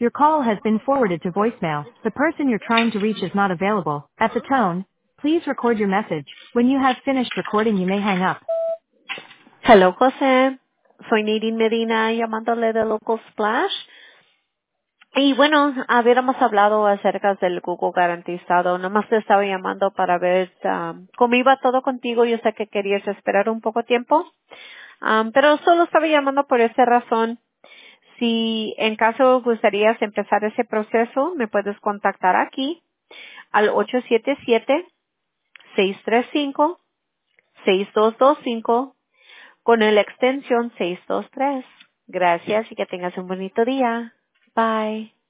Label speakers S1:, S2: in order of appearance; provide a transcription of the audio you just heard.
S1: Your call has been forwarded to voicemail. The person you're trying to reach is not available. At the tone, please record your message. When you have finished recording, you may hang up.
S2: Hello, José. Soy Nadine Medina llamándole de Local Splash. Y bueno, habíamos hablado acerca del Google garantizado. Nomás te estaba llamando para ver cómo iba todo contigo. Yo sé que querías esperar un poco tiempo, pero solo estaba llamando por esa razón. Si en caso gustarías empezar ese proceso, me puedes contactar aquí al 877-635-6225 con la extensión 623. Gracias y que tengas un bonito día. Bye.